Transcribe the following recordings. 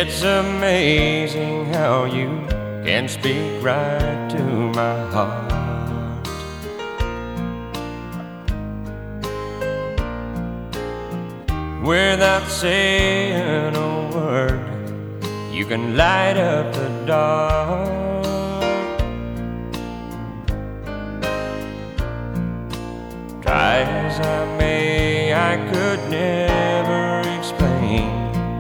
It's amazing how you can speak right to my heart. Without saying a word, you can light up the dark. Try as I may, I could never explain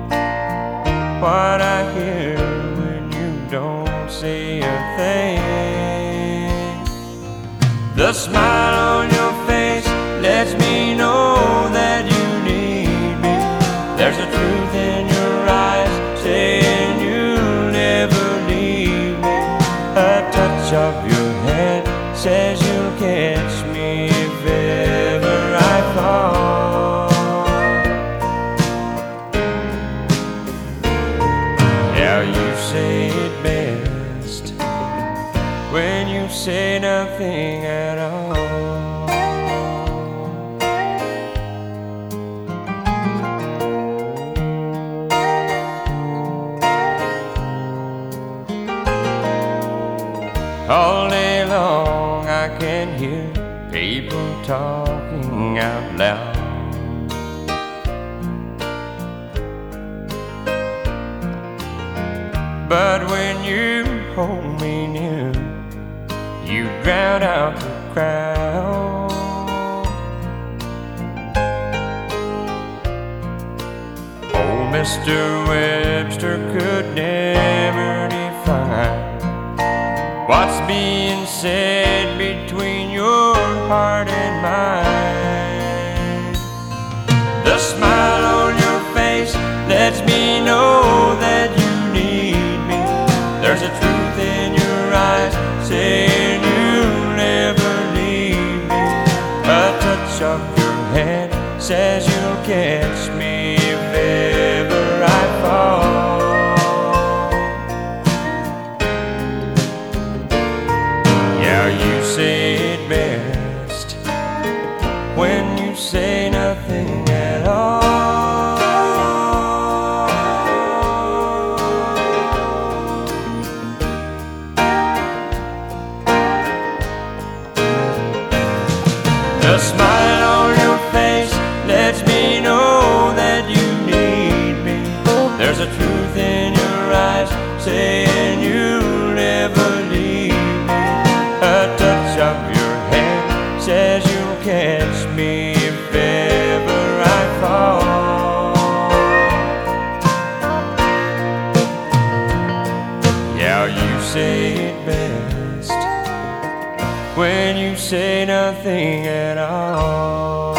what I hear when you don't say a thing. The smile on your face lets me know that you need me. There's a truth in your eyes saying you'll never leave me. A touch of your hand says you'll catch me if ever I fall. Yeah, you say it best when you say nothing at all. All day long I can hear people talking out loud. But when you hold me near, you drown out the crowd. Old Mr. Webster could never define what's being said between your heart and mine. The smile on your face lets me know that you need me. There's a truth in your eyes saying you'll never leave me. A touch of your hand says you'll catch me if ever I fall. You say it best when you say nothing at all. The smile on your face lets me know that you need me. There's a truth in your eyes saying you'll never leave me. A touch of your hand says you'll catch me if ever I fall. Yeah, you say it best when you say nothing at all.